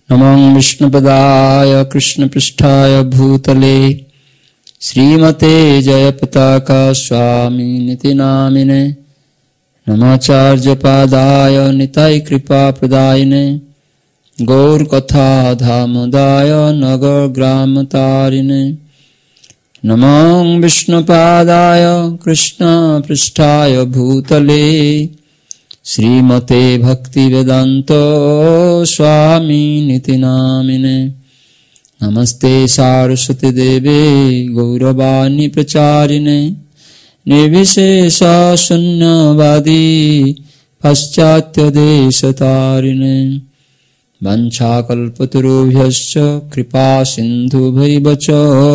नमः विष्णुपदाय कृष्णपृष्ठाय भूतले श्रीमते जयपताका स्वामिनिति नामिने नमाचार्यपादाय निताय कृपाप्रदायिने गौरकथा धामदाय नगरग्रामतारिणे नमः विष्णुपादाय कृष्णपृष्ठाय भूतले श्रीमते भक्तिवेदान्त स्वामिनिति नामिने नमस्ते सारस्वती देवे गौरवाणी प्रचारिणे निर्विशेष शून्यवादी पाश्चात्य देशतारिणे वंशाकल्पतरुभ्यश्च कृपा सिन्धुभैव च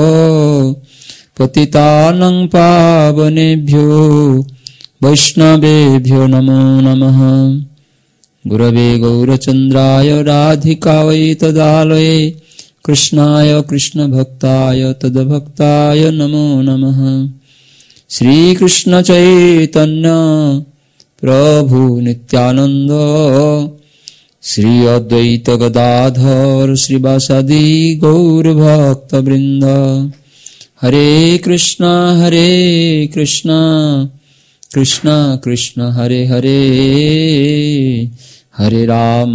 पतितानं पावनेभ्यो वैष्णवेभ्यो नमो नमः। गुरवे गौरचन्द्राय राधिकायै तदालये कृष्णाय कृष्णभक्ताय तद्भक्ताय नमो नमः। श्रीकृष्ण चैतन्य प्रभु नित्यानन्द श्री अद्वैत गदाधर श्रीवासादि गौरभक्तवृन्द। हरे कृष्ण कृष्ण कृष्ण हरे हरे हरे राम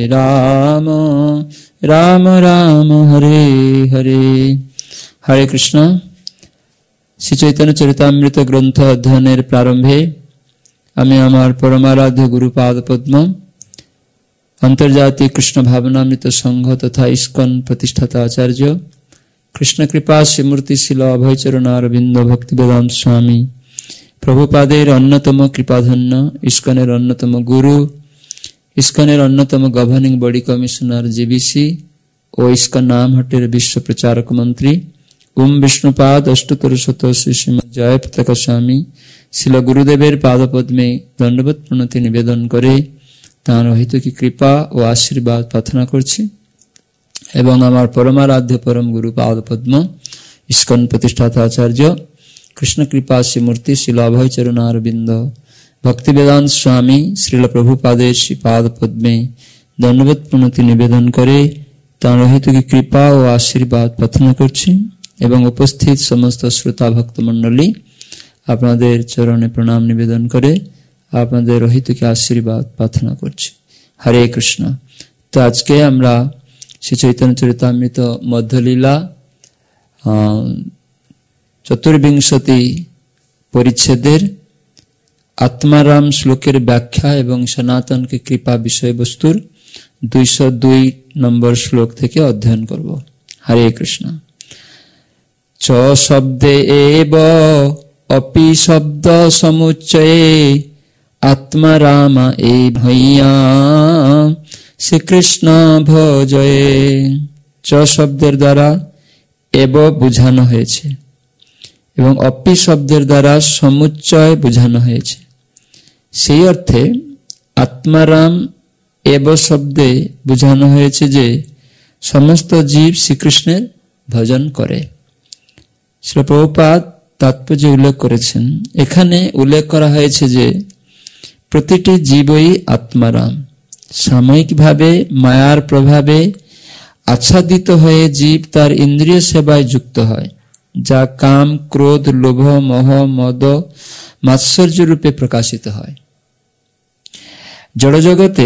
राम राम हरे हरे। हरे कृष्ण। श्री चैतन्य चरितामृत ग्रंथ अध्ययनेर प्रारंभे आमी आमार परमाराध्य गुरुपाद पद्म अंतर्जातीय कृष्ण भावनामृत संघ तथा इस्कन प्रतिष्ठाता आचार्य कृष्ण कृपा श्रीमूर्ति शिल अभयचरण अरविंद भक्तिवेदांत स्वामी प्रभुपादेर अन्यतम कृपाधन्य इस्कनेर अन्यतम गुरु इस्कनेर अन्यतम गवर्निंग बॉडी कमिशनर जीबीसी और इस्कन नामहट्टेर विश्व प्रचारक मंत्री ओम विष्णुपाद अष्टोत्तर शत श्री श्रीमद जय पताका स्वामी शिल गुरुदेवेर पादपद्मे दंडवत प्रणति निवेदन करे तार अहितकी कृपा और आशीर्वाद प्रार्थना करछि एवं आमार परमाराध्य परम गुरु पादपद्म इस्कन प्रतिष्ठाता आचार्य कृष्ण कृपा श्रीमूर्ति शिल अभयचरण अरविंद भक्तिवेदांत स्वामी श्रील प्रभुपादेर श्रीपाद पद्मे दंडवत प्रणति निवेदन करे तार हेतु कृपा और आशीर्वाद प्रार्थना करछि एवं उपस्थित समस्त श्रोता भक्त मंडली आपनादेर चरणे प्रणाम निवेदन करे आपनादेर हेतु आशीर्वाद प्रार्थना करछि। हरे कृष्ण। तो आज के आमरा श्री चैतन्य चरितामृत मध्यलीला चतुर्विंशति परिच्छेदेर आत्माराम श्लोकेर व्याख्या एवं सनातन के कृपा विषय वस्तुर 202 नम्बर श्लोक थेके अध्ययन करब। हरे कृष्ण। च शब्दे एव अपि शब्द समुच्चये आत्माराम ए भैया श्री कृष्ण भजये। च शब्देर द्वारा एव बुझानो हयेछे এবং অপি শব্দের দ্বারা সমুচ্চয় বোঝানো হয়েছে। সেই অর্থে আত্মারাম এব শব্দে বোঝানো হয়েছে যে সমস্ত জীব শ্রীকৃষ্ণের ভজন করে। শ্রী প্রভুপাদ তাৎপর্য উল্লেখ করেছেন। এখানে উল্লেখ করা হয়েছে যে প্রতিটি জীবই আত্মারাম। সাময়িকভাবে মায়ার প্রভাবে আচ্ছাদিত হয়ে জীব তার ইন্দ্রিয় সেবায় যুক্ত হয় যা কাম ক্রোধ লোভ মোহ মদ মাৎসর্য রূপে প্রকাশিত হয়। জড়জগতে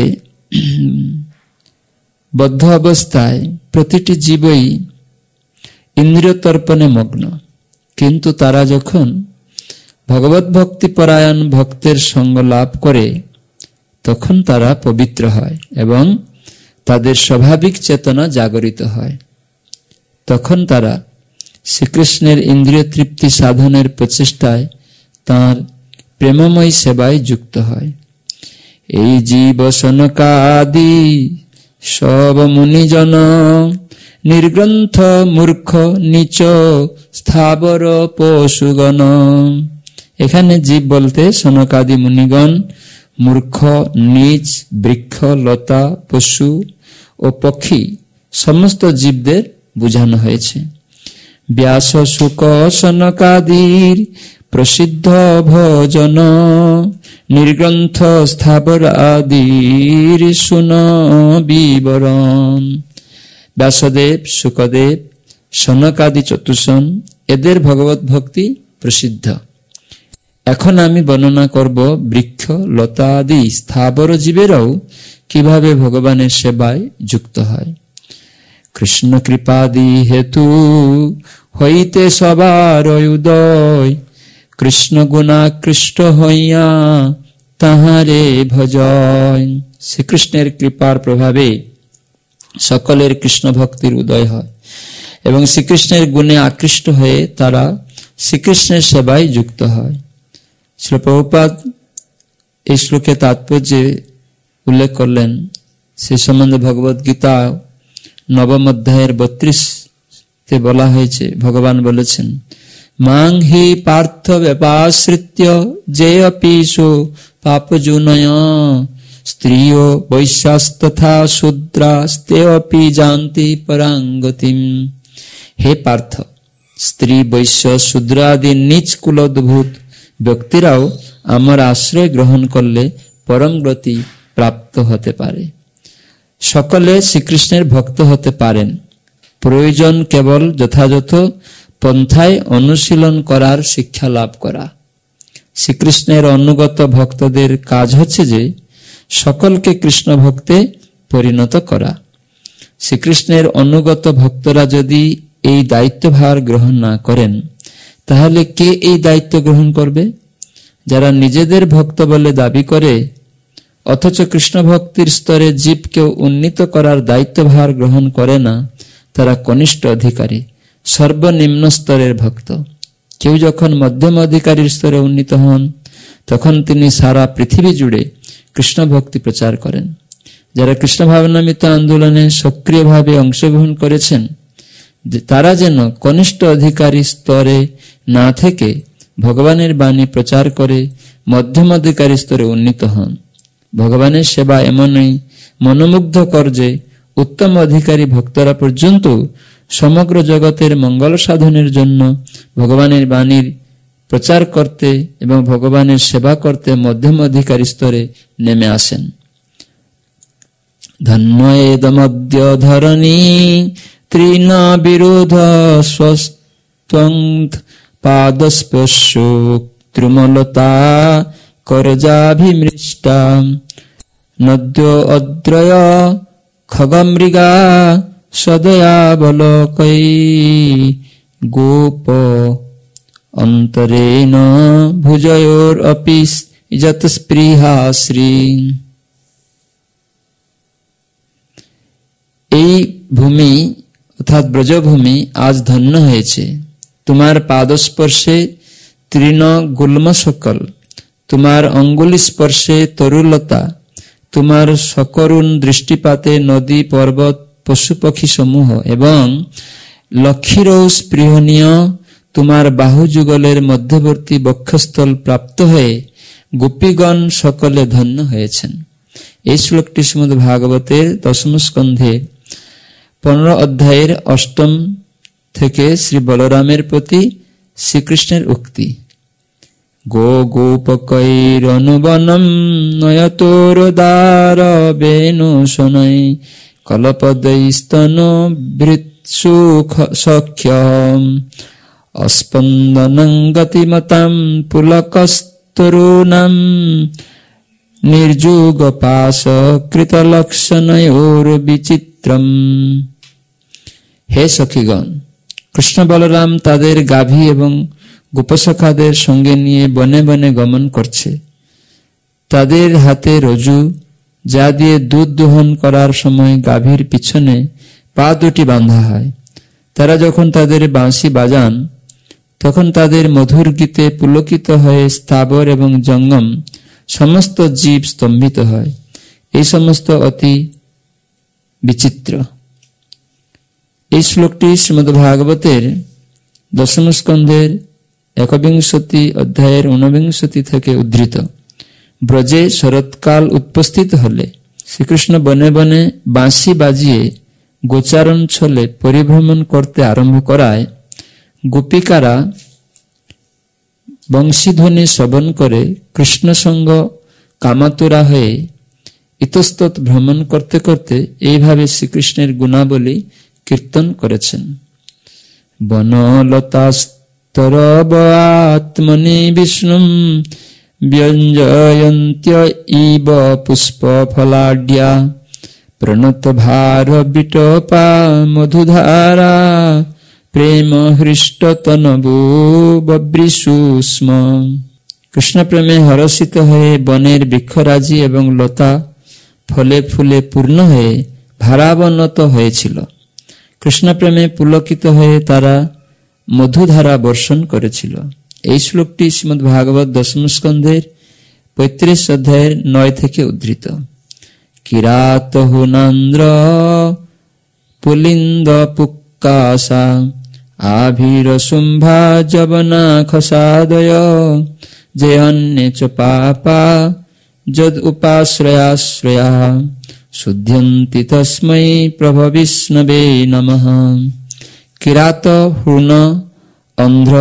বদ্ধ অবস্থায় প্রতিটি জীবই ইন্দ্রিয় তর্পণে মগ্ন, কিন্তু তারা যখন ভগবত ভক্তি পরায়ণ ভক্তের সঙ্গ লাভ করে তখন তারা পবিত্র হয় এবং তাদের স্বাভাবিক চেতনা জাগরিত হয়। তখন তারা শ্রীকৃষ্ণের ইন্দ্রিয় তৃপ্তি সাধনের প্রচেষ্টায় তাঁর প্রেমময় সেবায় যুক্ত হয়। এই জীব সনকাদি সব মুনিজন নির্গ্রন্থ মূর্খ নিচ স্থাবর পশুগণ। এখানে জীব বলতে সনকাদি মুনিগণ, মূর্খ, নীচ, বৃক্ষ, লতা, পশু ও পক্ষী সমস্ত জীবদের বোঝানো হয়েছে। ব্যাস শুক সনকাদির প্রসিদ্ধ ভজন নির্গ্রন্থ স্থাবর আদির শুন বিবরণ। ব্যাসদেব, শুকদেব, সনকাদি চতুষণ, এদের ভগবত ভক্তি প্রসিদ্ধ। এখন আমি বর্ণনা করব বৃক্ষ, লতা আদি স্থাবর জীবেরাও কিভাবে ভগবানের সেবায় যুক্ত হয়। কৃষ্ণ কৃপাদি হেতু হইতে সবার উদয়, কৃষ্ণ গুণাকৃষ্ট হইয়া তাহারে ভজয়। শ্রীকৃষ্ণের কৃপার প্রভাবে সকলের কৃষ্ণ ভক্তির উদয় হয় এবং শ্রীকৃষ্ণের গুণে আকৃষ্ট হয়ে তারা শ্রীকৃষ্ণের সেবায় যুক্ত হয়। শ্রীল প্রভুপাদ এই শ্লোকে তাৎপর্যে উল্লেখ করলেন, সে সম্বন্ধে ভগবত গীতা নবম অধ্যায়ের 32 বলা হয়েছে, ভগবান বলেছেন, মাং হি পার্থ ব্যপাশ্রিত্য যে অপিসো পাপজুনয় স্ত্রিয় বৈশ্যাস্তথা শূদ্রাস্তে অপি জানতি পরাঙ্গতিম। হে পার্থ, স্ত্রী, বৈশ্য, শূদ্র আদি নিজ কুলোদ্ভূত ব্যক্তিরাও আমার আশ্রয় গ্রহণ করলে পরম গতি প্রাপ্ত হতে পারে। সকলে শ্রীকৃষ্ণের ভক্ত হতে পারেন, প্রয়োজন কেবল যথাযথ পন্থায় অনুশীলন করার শিক্ষা লাভ করা। শ্রীকৃষ্ণের অনুগত ভক্তদের কাজ হচ্ছে যে সকলকে কৃষ্ণ ভক্তে পরিণত করা। শ্রীকৃষ্ণের অনুগত ভক্তরা যদি এই দায়িত্বভার গ্রহণ না করেন, তাহলে কে এই দায়িত্ব গ্রহণ করবে? যারা নিজেদের ভক্ত বলে দাবি করে অথচ কৃষ্ণ ভক্তির স্তরে জীবকেও উন্নীত করার দায়িত্বভার গ্রহণ করে না, তারা কনিষ্ঠ অধিকারী, সর্বনিম্ন স্তরের ভক্ত। কেউ যখন মধ্যম অধিকারীর স্তরে উন্নীত হন, তখন তিনি সারা পৃথিবী জুড়ে কৃষ্ণ ভক্তি প্রচার করেন। যারা কৃষ্ণ ভাবনামৃত আন্দোলনে সক্রিয়ভাবে অংশগ্রহণ করেছেন, তারা যেন কনিষ্ঠ অধিকারী স্তরে না থেকে ভগবানের বাণী প্রচার করে মধ্যম অধিকারী স্তরে উন্নীত হন। ভগবানের সেবা এমনই মনোমুগ্ধকর যে উত্তম অধিকারী ভক্তরা পর্যন্ত সমগ্র জগতের মঙ্গল সাধনের জন্য ভগবানের বাণীর প্রচার করতে এবং ভগবানের সেবা করতে মধ্যম অধিকারী স্তরে নেমে আসেন। ধন্য এদমদ্য ধরণী তৃণ বিরোধ স্বস্ত্বং পাদস্পর্শ ত্রুমলতা করজাভিমৃষ্টা নদ্য অদ্রয় খগমৃগা সদয়াবলোকৈ গোপ অন্তরেণ ভুজয়োর অপি যত স্পৃহা শ্রী। এই ভূমি অর্থাৎ ব্রজভূমি আজ ধন্য হয়েছে। তোমার পাদস্পর্শে তৃণ গুল্ম সকল, তোমার অঙ্গুলি স্পর্শে তরুলতা, তোমার সকরুণ দৃষ্টিপাতে নদী, পর্বত, পশু পক্ষী সমূহ এবং লক্ষীরও স্পৃহণীয় তোমার বাহু যুগলের মধ্যবর্তী বক্ষস্থল প্রাপ্ত হয়ে গোপীগণ সকলে ধন্য হয়েছেন। এই শ্লোকটি শ্রীমদ্ ভাগবতের 10ম স্কন্ধে 15 অধ্যায়ের 8ম থেকে শ্রী বলরামের প্রতি শ্রীকৃষ্ণের উক্তি। গো গোপকৈরনুবনম নয়তোরদার বেণু শনৈ কলপদৈস্তন বৃৎসুখ সখ্যম অস্পন্দনং গতিমতাম পুলকস্তরুণাম নির্যুগ পাশ কৃতলক্ষণয়োর বিচিত্রম। হে সখীগণ, কৃষ্ণ বলরাম তাদের গাভী এবং গোপসখাদের সঙ্গে নিয়ে বনে বনে গমন করছে। তাদের হাতে রজু, যা দিয়ে দুধ দোহন করার সময় গাভীর পিছনে পা দুটি বাঁধা হয়। তারা যখন তাদের বাঁশি বাজান, তখন তাদের মধুর গীতে পুলকিত হয়ে স্থাবর এবং জঙ্গম সমস্ত জীব স্তম্ভিত হয়। এই সমস্ত অতি বিচিত্র। এই শ্লোকটি শ্রীমদ্ ভাগবতের 10ম স্কন্ধের 21 অধ্যায়ের 49 থেকে উদ্ধৃত। ব্রজে শরৎকাল উপস্থিত হলে শ্রীকৃষ্ণ বনে বনে বাঁশি বাজিয়ে গোচারণ ছলে পরিভ্রমণ করতে আরম্ভ করায় গোপিকারা বংশীধ্বনি শ্রবণ করে কৃষ্ণ সঙ্গ কামাতুরা হয়ে ইতস্তত ভ্রমণ করতে করতে এইভাবে শ্রীকৃষ্ণের গুণাবলী কীর্তন করেছেন। বনলতাস্তরব আত্মনি বিষ্ণুম ব্যঞ্জয়ন্ত্য ইব পুষ্প ফলাঢ্যা প্রণত ভার বিটপা মধুধারা প্রেম হৃষ্ট তনবু বব্রিষু স্ম। কৃষ্ণ প্রেমে হরষিত হয়ে বনের বৃক্ষরাজি এবং লতা ফলে ফুলে পূর্ণ হয়ে ভারাবনত হয়েছিল। কৃষ্ণ প্রেমে পুলকিত হয়ে তারা মধুধারা বর্ষণ করেছিল। এই শ্লোকটি শ্রীমদ্ ভাগবত দশম স্কন্ধের 35 অধ্যায়ের 9 থেকে উদ্ধৃত। কিরাত হুনান্দ্র পুলিন্দ পুক্কাসা আভীর শুম্ভা জবনা খসাদয় জয়ন্যে চ পাপা যদ উপাশ্রয়াশ্রয়া শুদ্ধ্যন্তি তস্मै প্রভ বিষ্ণবে নমঃ। কিরাত হুন অন্ধ্র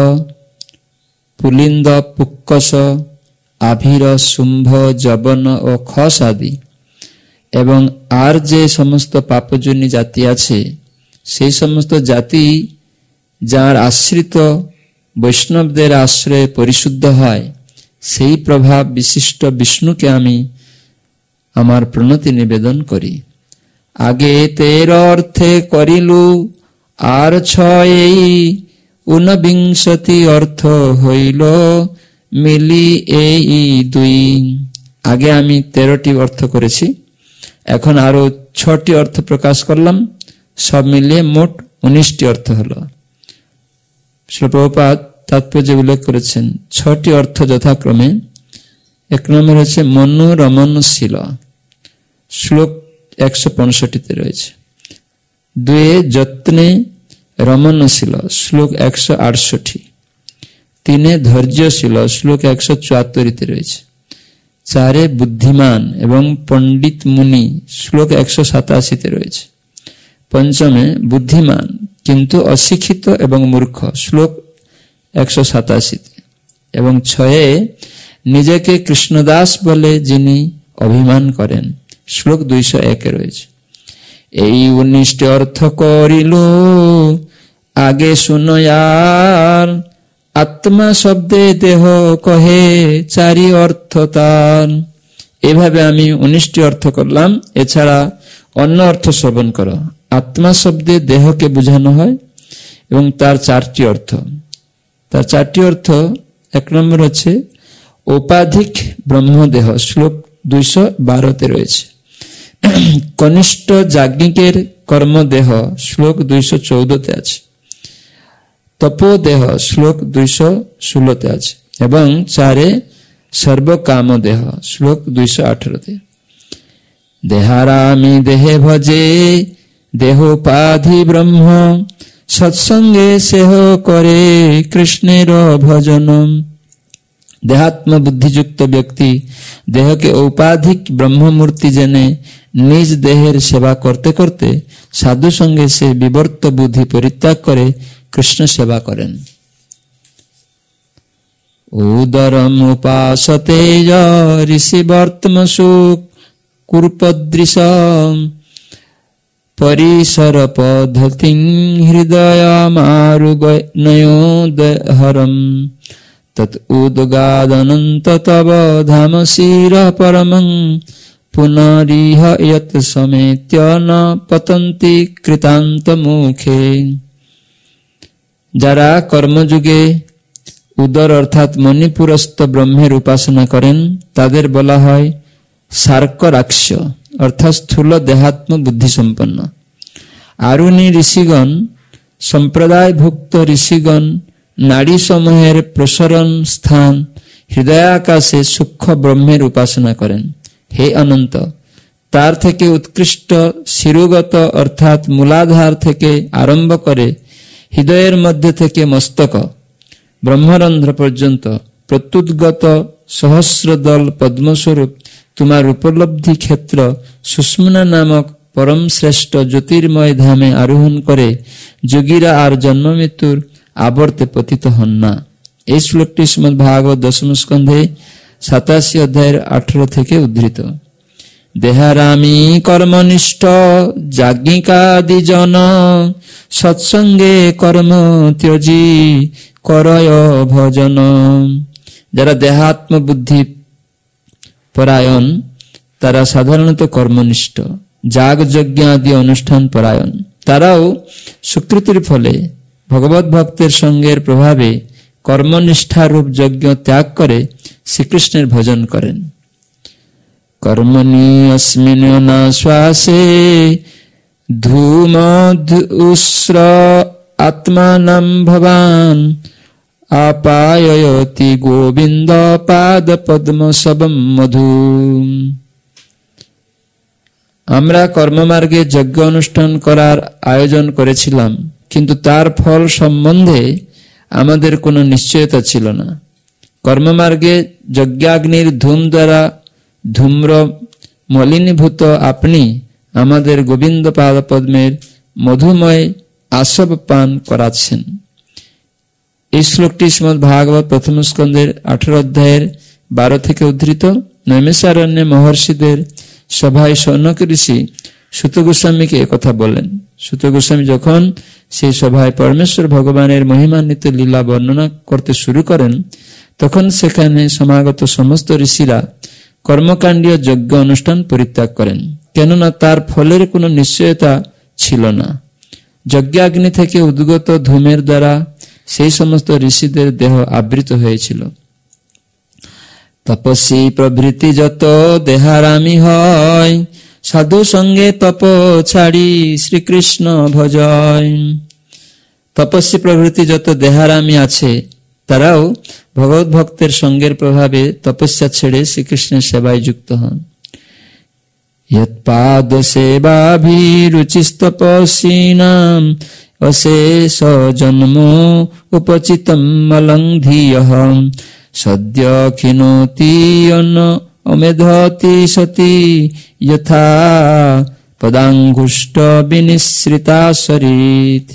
পুলিন্দ পুক্কস আভীর শুম্ভ যবন ও খস আদি এবং আর যে সমস্ত পাপজনী জাতি আছে সেই সমস্ত জাতি যার আশ্রিত বৈষ্ণবদের আশ্রয়ে পরিশুদ্ধ হয়, সেই প্রভাব বিশিষ্ট বিষ্ণুকে আমি আমার প্রণতি নিবেদন করি। আগে 13 অর্থে করিলু আর 6 ঊনবিংশতি অর্থ হইল মিলি এই 2। আগে আমি 13টি অর্থ করেছি, এখন আরো 6টি অর্থ প্রকাশ করলাম, সব মিলিয়ে মোট 19টি অর্থ হলো। শ্রীল প্রভুপাদ তাৎপর্য উল্লেখ করেছেন 6টি অর্থ যথাক্রমে। 1 নম্বর হচ্ছে মনোরমণশীল, শ্লোক 165তে রয়েছে। 2 যত্নে রমণশীল, শ্লোক 168। 3 ধৈর্যশীল, শ্লোক 174তে রয়েছে। 4 বুদ্ধিমান এবং পণ্ডিত মুনি, শ্লোক 187তে রয়েছে। 5 বুদ্ধিমান কিন্তু অশিক্ষিত এবং মূর্খ, শ্লোক 187তে। এবং 6 নিজেকে কৃষ্ণদাস বলে যিনি অভিমান করেন, শ্লোক 201 রয়েছে। এই 19টি অর্থ করিল আগে শুনয়ার আত্মা শব্দে দেহ কহে 4 অর্থ তার। এভাবে আমি 19টি অর্থ করলাম, এছাড়া অন্য অর্থ শ্রবণ করো। আত্মা শব্দে দেহকে বোঝানো হয় এবং তার 4টি অর্থ। তার 4টি অর্থ, 1 নম্বর হচ্ছে উপাধিক ব্রহ্মদেহ, শ্লোক 212তে রয়েছে। কনিষ্ঠ যাজ্ঞিকের কর্মদেহ, শ্লোক 214তে আছে। তপোদেহ, শ্লোক 216তে আছে। এবং 4 সর্বকাম দেহ, শ্লোক 218তে। দেহারামি দেহে ভজে দেহোপাধি ব্রহ্ম সৎসঙ্গে সেহ করে কৃষ্ণের ভজন। দেহাত্ম বুদ্ধিযুক্ত ব্যক্তি দেহকে ঔপাধিক ব্রহ্মমূর্তি জেনে নিজ দেহের সেবা করতে করতে সাধু সঙ্গে সে বিবর্ত বুদ্ধি পরিত্যাগ করে কৃষ্ণ সেবা করেন। উদরম উপাসতে ঋষি বর্তমসু কুরপদৃশম পরিসর পদ্ধতি হৃদয় মারুগনয়োদহরম তৎ উদ্গাদনন্ত তব ধাম শির পরমং পুনরিহ যত সমেত্য ন পতন্তি কৃতান্ত মুখে। যারা কর্মযুগে উদর অর্থাৎ মণিপুরস্থ ব্রহ্মের উপাসনা করেন তাদের বলা হয় শার্করাক্ষ অর্থাৎ স্থূল দেহাত্ম বুদ্ধি সম্পন্ন। আরুণী ঋষিগণ, সম্প্রদায়ভুক্ত ঋষিগণ নাড়ী সমূহের প্রসরণ স্থান হৃদয়াকাশে সূক্ষ্ম ব্রহ্মের উপাসনা করেন। হে অনন্ত, তার থেকে উৎকৃষ্ট শিরুগত অর্থাৎ মূলাধার থেকে আরম্ভ করে হৃদয়ের মধ্যে থেকে মস্তক ব্রহ্মরন্ধ্র পর্যন্ত প্রত্যুৎগত সহস্রদল পদ্মস্বরূপ তোমার উপলব্ধি ক্ষেত্র সুষ্মনা নামক পরম শ্রেষ্ঠ জ্যোতির্ময় ধামে আরোহণ করে যোগীরা আর জন্ম মৃত্যুর আবর্তে পতিত হন না। এই শ্লোকটি শ্রীমদ্ ভাগবত দশম স্কন্ধে 87 অধ্যায়ের 18 থেকে উদ্ধৃত। দেহারামি কর্মনিষ্ঠ যাজ্ঞিকাদি জন, সৎসঙ্গে কর্ম ত্যজি করয় ভজন। যারা দেহাত্ম বুদ্ধি পরায়ণ তারা সাধারণত কর্মনিষ্ঠ, যাগ যজ্ঞ আদি অনুষ্ঠান পরায়ণ। তারাও সুকৃতির ফলে ভগবত ভক্তের সঙ্গের প্রভাবে কর্মনিষ্ঠারূপ যজ্ঞ ত্যাগ করে শ্রীকৃষ্ণের ভজন করেন। কর্মণি অস্মিন না শ্বাসে ধূমধুস্র আত্মানাম ভবান, আপায়তি গোবিন্দ পাদ পদ্ম সবম মধু। আমরা কর্মমার্গে যজ্ঞ অনুষ্ঠান করার আয়োজন করেছিলাম, কিন্তু তার ফল সম্বন্ধে আমাদের কোনো নিশ্চয়তা ছিল না। কর্মমার্গে যজ্ঞাগ্নির ধূম দ্বারা ধূম্র মলিনীভূত আপনি আমাদের গোবিন্দ পাদ পদ্মের মধুময় আসব পান করাচ্ছেন। এই শ্লোকটি শ্রীমদ্ ভাগবত প্রথম স্কন্ধের 18 অধ্যায়ের 12 থেকে উদ্ধৃত। নৈমিষারণ্যে মহর্ষিদের সভায় শৌনক ঋষি সুত গোস্বামীকে একথা বলেন। সুত গোস্বামী যখন সেই সভায় পরমেশ্বর ভগবানের মহিমান্বিত লীলা বর্ণনা করতে শুরু করেন, তখন সেখানে সমাগত সমস্ত ঋষিরা কর্মকাণ্ডীয় যজ্ঞ অনুষ্ঠান পরিত্যাগ করেন, কেননা তার ফলের কোনো নিশ্চয়তা ছিল না। যজ্ঞাগ্নি থেকে উদ্গত ধূমের দ্বারা সেই সমস্ত ঋষিদের দেহ আবৃত হয়েছিল। তপস্বী প্রভৃতি যত দেহারামি হয়, সাধু সঙ্গে তপ ছাড়ি শ্রীকৃষ্ণ ভজয়। তপস্বী প্রভৃতি যত দেহারামি আছে তারাও ভগবত ভক্তের সঙ্গের প্রভাবে তপস্যা ছেড়ে শ্রীকৃষ্ণের সেবায় যুক্ত হন। যৎপাদ সেবাভিরুচিস্তপস্বিনাম অশেষ জন্ম উপচিতম অলংঘিয়ঃ, সদ্য ক্ষিণোতি অন্ন অমেধতি সতি যথা পদাঙ্গুষ্ট বিনিসৃতা সরিত।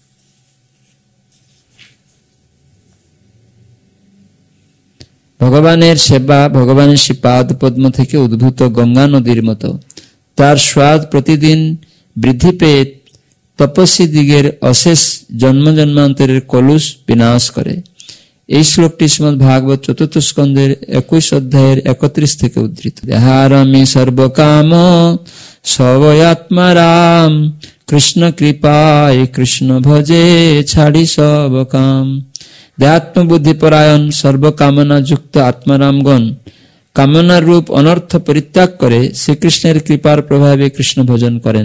ভগবানের সেবা ভগবানের শ্রীপাদ পদ্ম থেকে উদ্ভূত গঙ্গা নদীর মতো। তার স্বাদ প্রতিদিন বৃদ্ধি পেয়ে তপস্বী দিগের অশেষ জন্ম জন্মান্তরের কলুষ বিনাশ করে। এই শ্লোকটি শ্রীমদ্ ভাগবত 4th স্কন্ধের 21 অধ্যায়ের 31 থেকে উদ্ধৃত। দেহারামি সর্বকাম সবয়াত্মারাম, কৃষ্ণ কৃপায় কৃষ্ণ ভজে ছাড়ি সব কাম। দেহাত্মবুদ্ধি পরায়ণ সর্বকামনা যুক্ত আত্মারামগণ কামনা রূপ অনর্থ পরিত্যাগ করে শ্রীকৃষ্ণের কৃপার প্রভাবে কৃষ্ণ ভজন করেন।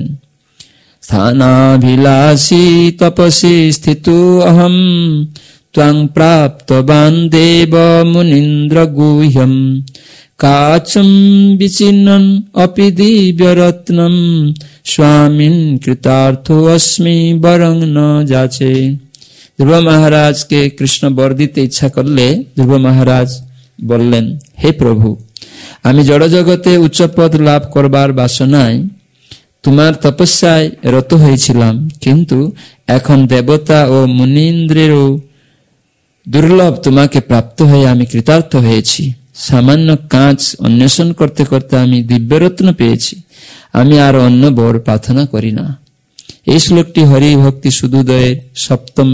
স্থানাভিলাষী তপসী স্থিতু অহম, ত্বং প্রাপ্তবান দেব মুনীন্দ্র গুহ্যম, কাচম বিচিন্নন অপি দিব্যরত্নম, স্বামীন কৃতার্থো অস্মি বরং ন যাচে। ধ্রুব মহারাজকে কৃষ্ণ বর দিতে ইচ্ছা করলে ধ্রুব মহারাজ বললেন, হে প্রভু, আমি জড়জগতে উচ্চ পদ লাভ করবার বাসনায় তোমার তপস্যায় রত হয়েছিলাম, কিন্তু এখন দেবতা ও মুনীন্দ্রেরও দুর্লভ তোমাকে প্রাপ্ত হয়ে আমি কৃতার্থ হয়েছি। সামান্য কাঁচ অন্বেষণ করতে করতে আমি দিব্যরত্ন পেয়েছি। আমি আর অন্য বর প্রার্থনা করি না। এই শ্লোকটি হরি ভক্তি সুদোদয়ের 7ম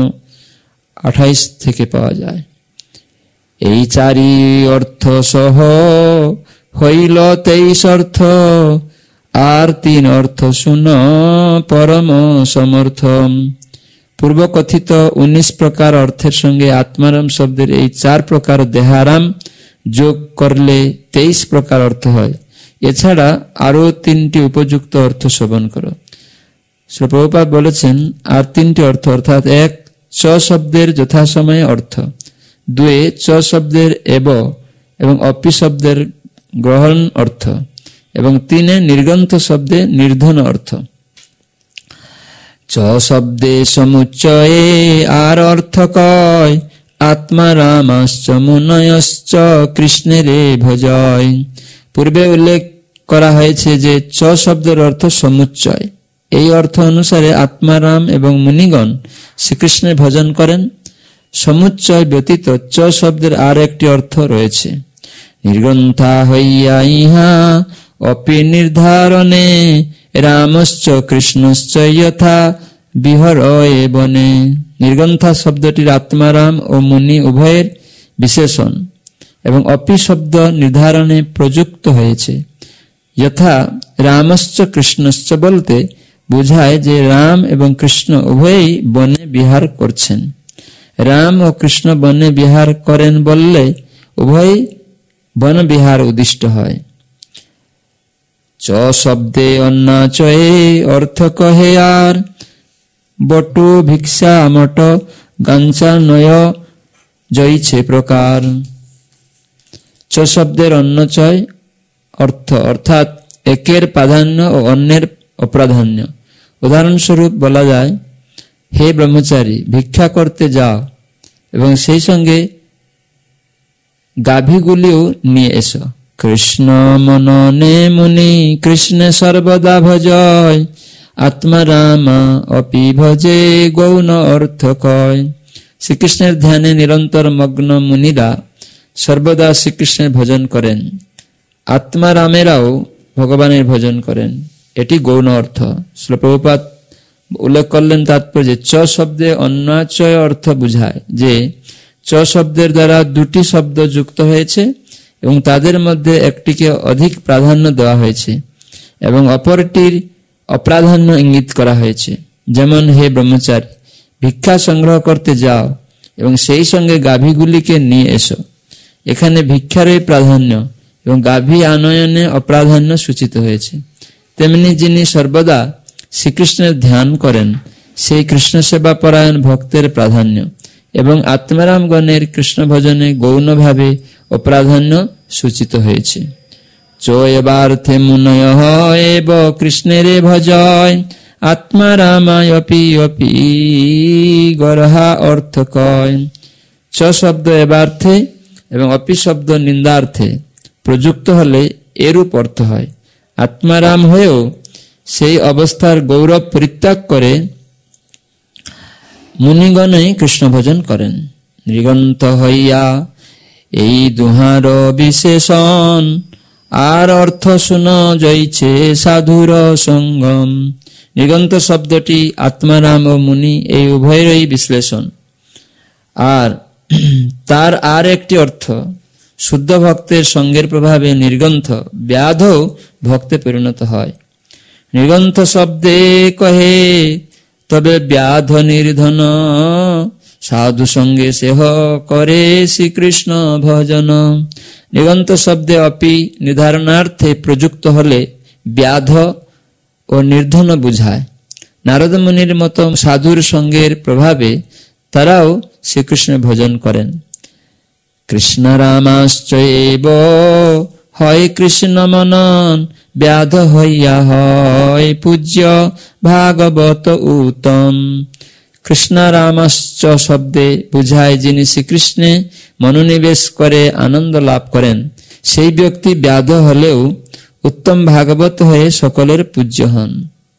28 থেকে পাওয়া যায়। এই 4 অর্থ সহ হইল 23 অর্থ, আর 3 অর্থ শুন পরম সমর্থ। পূর্ব কথিত 19 প্রকার অর্থের সঙ্গে আত্মারাম শব্দের এই 4 প্রকার দেহারাম যোগ করলে 23 প্রকার অর্থ হয়। এছাড়া আরো 3টি উপযুক্ত অর্থ শ্রবণ করো। শ্রী প্রভুপাদ বলেছেন, আর 3টি অর্থ, অর্থাৎ 1 চ শব্দের যথাসময়ে অর্থ, 2 চ শব্দের এবং অপি শব্দের গ্রহণ অর্থ, এবং 3 নির্গন্থ শব্দে নির্ধন অর্থ। চ শব্দে সমুচ্চয়ে আর অর্থ কয়, আত্মারামাশ্চ মুনয়শ্চ কৃষ্ণেরে ভজয়। পূর্বে উল্লেখ করা হয়েছে যে চ শব্দের অর্থ সমুচ্চয়। এই অর্থ অনুসারে আত্মারাম এবং মুনিগণ শ্রীকৃষ্ণের ভজন করেন। সমুচ্চয় ব্যতীত চ শব্দের আর একটি অর্থ রয়েছে। নির্গ্রন্থা হইয়া ইহা অপি নির্ধারণে রামশ্চ কৃষ্ণশ্চ যথা বিহরয়ে বনে। নির্গন্থা শব্দটির আত্মারাম ও মুনি উভয়ের বিশেষণ এবং অপি শব্দ নির্ধারণে প্রযুক্ত হয়েছে। যথা রামশ্চ কৃষ্ণশ্চ বলতে বোঝায় যে রাম এবং কৃষ্ণ উভয়ই বনে বিহার করছেন। রাম ও কৃষ্ণ বনে বিহার করেন বললে উভয় বন বিহার উদ্দিষ্ট হয়। চ শব্দে অন্নাচয়ে অর্থ কহে আর বটু ভিক্ষা মঠ গাঞ্চা নয় জয়ছে প্রকার। চ শব্দের অন্যচয় অর্থ অর্থাৎ একের প্রাধান্য ও অন্যের অপ্রাধান্য। উদাহরণস্বরূপ বলা যায়, হে ব্রহ্মচারী ভিক্ষা করতে যাও এবং সেই সঙ্গে গাভীগুলিও নিয়ে এসো। কৃষ্ণ মননে মুনি কৃষ্ণে সর্বদা ভজয় আত্মারামা অপি ভজে গৌণ অর্থ কয়। শ্রীকৃষ্ণের ধ্যানে নিরন্তর মগ্ন মুনিরা সর্বদা শ্রীকৃষ্ণের ভজন করেন, আত্মারামেরাও ভগবানের ভজন করেন। এটি গৌণ অর্থ। শ্রীল প্রভুপাদ উল্লেখ করলেন তাৎপর্য চ শব্দে অন্যাচয় অর্থ বুঝায় যে চ শব্দের দ্বারা দুটি শব্দ যুক্ত হয়েছে এবং তাদের মধ্যে একটিকে অধিক প্রাধান্য দেওয়া হয়েছে এবং অপরটির অপ্রাধান্য ইঙ্গিত করা হয়েছে। যেমন, হে ব্রহ্মচারী ভিক্ষা সংগ্রহ করতে যাও এবং সেই সঙ্গে গাভীগুলিকে নিয়ে এসো। এখানে ভিক্ষারই প্রাধান্য এবং গাভী আনয়নে অপ্রাধান্য সূচিত হয়েছে। তেমনি যিনি সর্বদা শ্রীকৃষ্ণের ধ্যান করেন সেই কৃষ্ণ সেবা পরায়ণ ভক্তের প্রাধান্য এবং আত্মারামগণের কৃষ্ণ ভজনে গৌণভাবে অপ্রাধান্য সূচিত হয়েছে। চো এবার্থে মুনয় এব কৃষ্ণেরে ভজয় আত্মারামায় অপি অপি গরহা অর্থ কয়। চ শব্দ এবার্থে এবং অপি শব্দ নিন্দার্থে প্রযুক্ত হলে এরূপ অর্থ হয়। আত্মারাম হয়েও সেই অবস্থার গৌরব পরিত্যাগ করে মুনিগণে কৃষ্ণ ভজন করেন। নৃগন্ত হইয়া এই দুহার বিশেষণ আর অর্থ শুন জয়ছে সাধুর সঙ্গম। নৃগন্ত শব্দটি আত্মারাম ও মুনি এই উভয়েরই বিশ্লেষণ। আর তার আর একটি অর্থ শুদ্ধ ভক্তের সঙ্গের প্রভাবে নির্গন্থ ব্যাধও ভক্তে পরিণত হয়। নির্গন্থ শব্দে কহে তবে ব্যাধ নির্ধন সাধু সঙ্গে সেহ করে শ্রীকৃষ্ণ ভজন। নিগন্ত শব্দে অপি নির্ধারণার্থে প্রযুক্ত হলে ব্যাধ ও নির্ধন বুঝায়। নারদ মুনির মতো সাধুর সঙ্গের প্রভাবে তারাও শ্রীকৃষ্ণ ভজন করেন। কৃষ্ণ রামাশ্চৈব হয় কৃষ্ণ মনন ব্যাধ হইয়া হয় পূজ্য ভাগবত উত্তম। কৃষ্ণ রামাশ্চ শব্দে বুঝায় যিনি শ্রীকৃষ্ণে মনোনিবেশ করে আনন্দ লাভ করেন সেই ব্যক্তি ব্যাধ হলেও উত্তম ভাগবত হয়ে সকলের পূজ্য হন।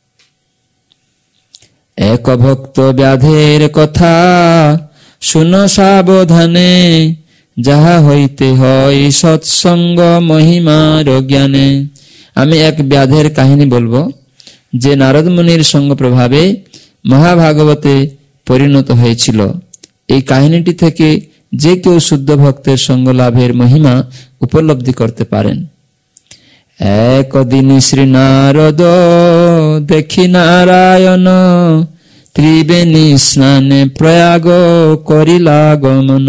এক ভক্ত ব্যাধের কথা শুন সাবধানে যাহা হইতে হয় সৎসঙ্গ মহিমার জ্ঞানে। আমি এক ব্যাধের কাহিনী বলবো যে নারদ মুনির সঙ্গ প্রভাবে মহাভাগবতে পরিণত হয়েছিল। এই কাহিনীটি থেকে যে কেউ শুদ্ধ ভক্তের সঙ্গ লাভের মহিমা উপলব্ধি করতে পারেন। একদিন শ্রী নারদ দেখি নারায়ণ ত্রিবেণী স্নানে প্রয়াগ করিলা গমন।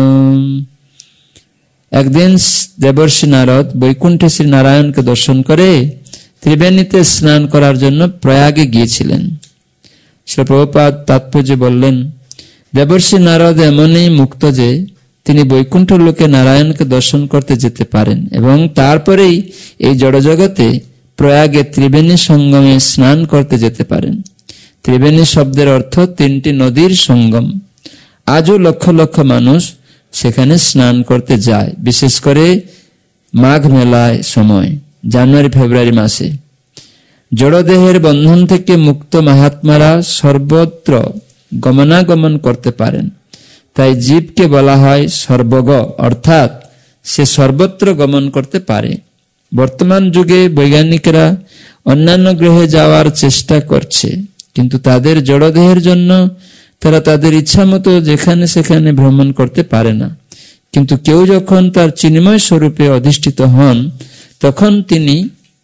একদিন দেবর্ষি নারদ বৈকুণ্ঠে শ্রী নারায়ণকে দর্শন করে ত্রিবেণীতে স্নান করার জন্য প্রয়াগে গিয়েছিলেন। শ্রী প্রভুপাদ তাৎপর্য বললেন, দেবর্ষি নারদ এমনই মুক্ত যে তিনি বৈকুণ্ঠ লোকে নারায়ণকে দর্শন করতে যেতে পারেন এবং তারপরেই এই জড়জগতে প্রয়াগে ত্রিবেণী সঙ্গমে স্নান করতে যেতে পারেন। ত্রিবেণী শব্দের অর্থ তিনটি নদীর সঙ্গম। আজও লক্ষ লক্ষ মানুষ সেখানে স্নান করতে যায়, বিশেষ করে মাঘ মেলায় সময়, জানুয়ারি ফেব্রুয়ারি মাসে। জড়দেহের বন্ধন থেকে মুক্ত মহাত্মারা সর্বত্র গমনাগমন করতে পারেন, তাই জীবকে বলা হয় সর্বগ, অর্থাৎ সে সর্বত্র গমন করতে পারে। বর্তমান যুগে বৈজ্ঞানিকরা অন্যান্য গ্রহে যাওয়ার চেষ্টা করছে, কিন্তু তাদের জড়দেহের জন্য তারা তাদের ইচ্ছা মতো যেখানে সেখানে ভ্রমণ করতে পারে না। কিন্তু কেউ যখন তার চিন্ময় স্বরূপে অধিষ্ঠিত হন, তখন তিনি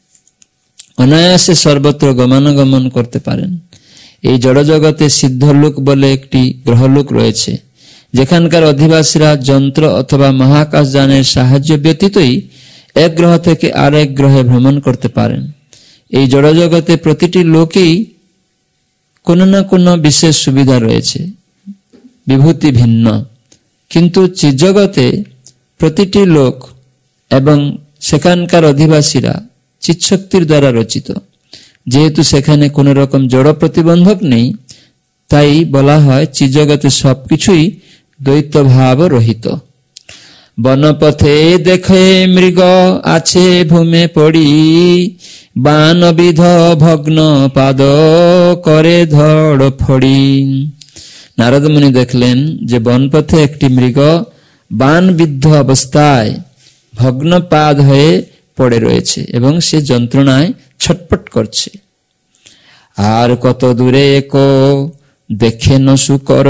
অনায়াসে সর্বত্র গমনাগমন করতে পারেন। এই জড়জগতে সিদ্ধলোক বলে একটি গ্রহলোক রয়েছে, যেখানকার অধিবাসীরা যন্ত্র অথবা মহাকাশযানের সাহায্য ব্যতীতই এক গ্রহ থেকে আরেক গ্রহে ভ্রমণ করতে পারেন। এই জড়জগতে প্রতিটি লোকেই কোনো না কোনো বিশেষ সুবিধা রয়েছে, বিভূতি ভিন্ন, কিন্তু চিৎজগতে প্রতিটি লোক এবং সেখানকার অধিবাসীরা চিৎশক্তির দ্বারা রচিত। যেহেতু সেখানে কোনো রকম জড় প্রতিবন্ধক নেই, তাই বলা হয় চিৎজগতে সবকিছুই দ্বৈত ভাব রহিত। বনপথে দেখে মৃগ আছে ভূমে পড়ি, বানবিধ ভগ্ন পাদ করে ধড় ফড়ি। নারদ মুনি দেখলেন যে বনপথে একটি মৃগ বানবিদ্ধ অবস্থায় ভগ্ন পাদ হয়ে পড়ে রয়েছে এবং সে যন্ত্রণায় ছটপট করছে। আর কত দূরে এক দেখে ন শুকর,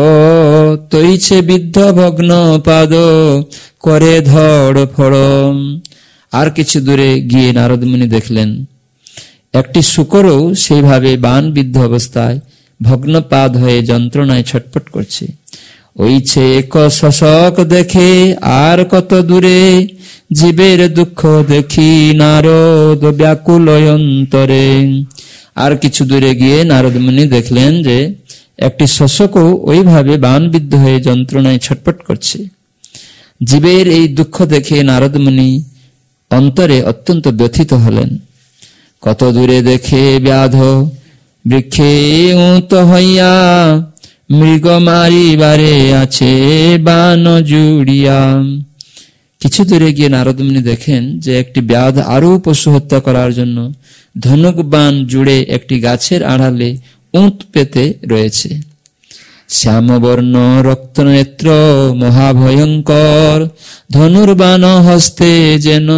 তৈছে বিদ্ধ ভগ্ন পাদ করে ধড় ফড়। আর কিছু দূরে গিয়ে নারদ মুনি দেখলেন একটি শুকরও সেইভাবে বানবিদ্ধ অবস্থায় ভগ্নপাদ হয়ে যন্ত্রণায় ছটপট করছে। ওইছে এক শশক দেখে আর কত দূরে, জীবের দুঃখ দেখি নারদ ব্যাকুল অন্তরে। আর কিছু দূরে গিয়ে নারদ মুনি দেখলেন যে একটি শশকও ওইভাবে বানবিদ্ধ হয়ে যন্ত্রণায় ছটপট করছে। জীবের এই দুঃখ দেখে নারদ মুনি অন্তরে অত্যন্ত ব্যথিত হলেন। কত দূরে দেখে ব্যাধ বৃক্ষে উত হইয়া, মৃগ মারিবারে আছে বান জুড়িয়া। কিছু দূরে গিয়ে নারদ মুনি দেখেন যে একটি ব্যাধ আরো পশু হত্যা করার জন্য ধনুক বান জুড়ে একটি গাছের আড়ালে উঁত পেতে রয়েছে। শ্যামবর্ণ রক্তনেত্র মহাভয়ঙ্কর, ধনুর্বাণ হস্তে যেন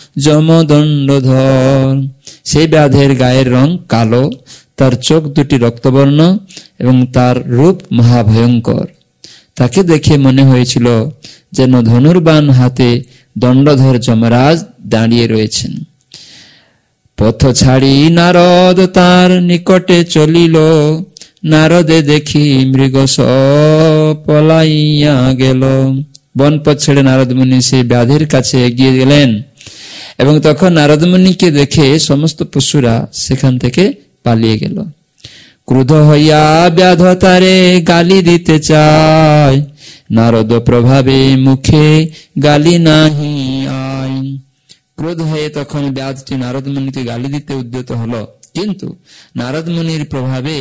যমদণ্ডধর। সেই ব্যাধের গায়ের রং কালো, তার চোখ দুটি রক্তবর্ণ এবং তার রূপ মহাভয়ঙ্কর। তাকে দেখে মনে হয়েছিল যেন ধনুর্বাণ হাতে দণ্ডধর যমরাজ দাঁড়িয়ে রয়েছেন। পথ ছাড়ি নারদ তার নিকটে চলিল, নারদে দেখি মৃগ পলাইয়া গেল। বনপথ ছেড়ে নারদ মুনি সেই ব্যাধির কাছে এগিয়ে গেলেন এবং তখন নারদ মুনিকে দেখে সমস্ত পশুরা সেখান থেকে পালিয়ে গেল। ক্রুদ্ধ হইয়া ব্যাধ তারে গালি দিতে চায়, নারদ প্রভাবে মুখে গালি নাহি আয়। ক্রোধ হয়ে তখন ব্যাধটি নারদ মুনিকে গালি দিতে উদ্যত হলো, কিন্তু নারদ মুনির প্রভাবে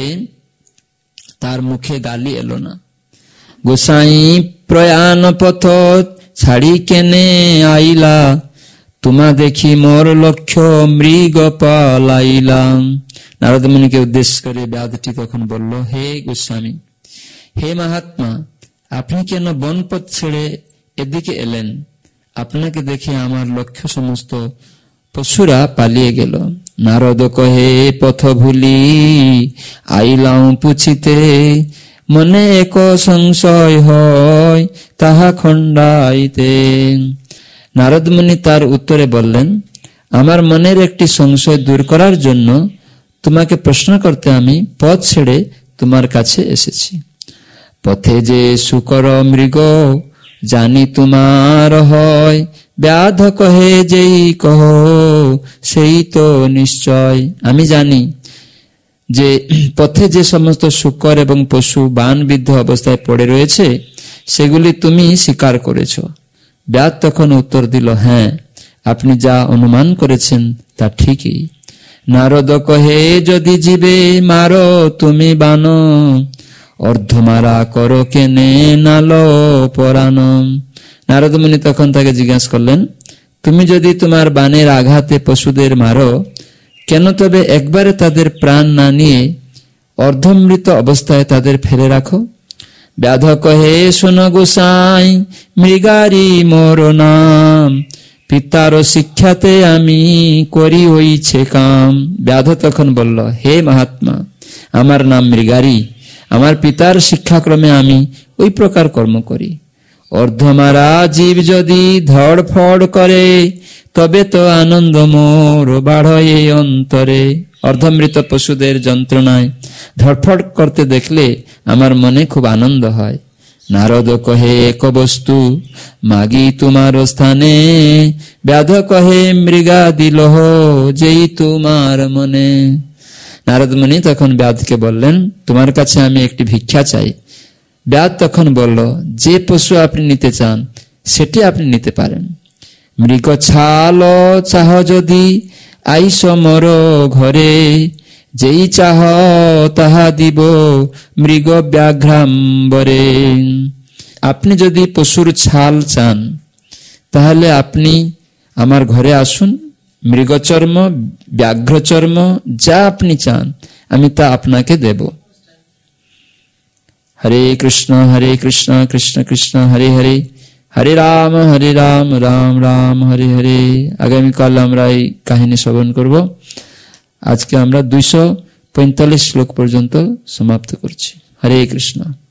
তার মুখে গালি এলো না। গোসাই প্রয়াণ পথ ছাড়ি কেনে আইলা, তোমা দেখি মোর লক্ষ্য মৃগ পালাইলাম। নারদ মুনিকে উদ্দেশ্য করে ব্যাধটি তখন বলল, হে গোস্বামী, হে মহাত্মা, আপনি কেন বনপথ ছেড়ে এদিকে এলেন? আপনাকে দেখে আমার লক্ষ্য সমস্ত পশুরা পালিয়ে গেল। নারদ কহে, পথ ভুলি আইলাম পুছিতে, মনে এক সংশয় হয় তাহা খণ্ডাইতে। নারদ মুনি তার উত্তরে বললেন, আমার মনের একটি সংশয় দূর করার জন্য তোমাকে প্রশ্ন করতে আমি পথ ছেড়ে তোমার কাছে এসেছি। পথে যে শুকর মৃগ জানি তোমার হয়, ব্যাধ কহে যেই কহ সেই তো নিশ্চয়। আমি জানি যে পথে যে সমস্ত শুকর এবং পশু বানবিদ্ধ অবস্থায় পড়ে রয়েছে সেগুলি তুমি স্বীকার করেছ। ব্যাধ তখন উত্তর দিল, হ্যাঁ, আপনি যা অনুমান করেছেন তা ঠিকই। নারদ কহে, যদি জীবে মারো তুমি বান, অর্ধমারা করো কেনে নালো পরাণ। নারদ মুনি তখন তাকে জিজ্ঞাসা করলেন, তুমি যদি তোমার বানের আঘাতে পশুদের মারো, কেন তবে একবারে তাদের প্রাণ না নিয়ে অর্ধমৃত অবস্থায় তাদের ফেলে রাখো? ব্যাধ কহে, শোনো গোসাই, মৃগারি মোর নাম, পিতার শিক্ষাতে আমি করি হইছে কাম। ব্যাধ তখন বলল, হে মহাত্মা, আমার নাম মৃগারী, আমার পিতার শিক্ষাক্রমে আমি ওই প্রকার কর্ম করি। অর্ধমারা জীব যদি ধড়ফড় করে, তবে তো আনন্দ মোর বাড়ে অন্তরে। অর্ধমৃত পশুদের যন্ত্রণায় ধড়ফড় করতে দেখলে আমার মনে খুব আনন্দ হয়। নারদ কহে এক বস্তু মাগি তোমার স্থানে, ব্যাধ কহে মৃগা দিলহ যেই তোমার মনে। নারদ মুনি তখন ব্যাধকে বললেন, তোমার কাছে আমি একটি ভিক্ষা চাই। ব্যাধ তখন বলল, যে পশু আপনি নিতে চান সেটি আপনি নিতে পারেন। মৃগ ছাল চাহ যদি আইস মোর ঘরে, যেই চাহ তাহা দিব মৃগ ব্যাঘ্রাম্বরে। আপনি যদি পশুর ছাল চান তাহলে আপনি আমার ঘরে আসুন, মৃগচর্ম, ব্যাঘ্রচর্ম যা আপনি চান আমি তা আপনাকে দেব। হরে কৃষ্ণ কৃষ্ণ কৃষ্ণ হরে হরে, হরে রাম রাম রাম হরে হরে। আগামীকাল আমরা এই কাহিনী শ্রবণ করব। আজকে আমরা 245 শ্লোক পর্যন্ত সমাপ্ত করছি। হরে কৃষ্ণ।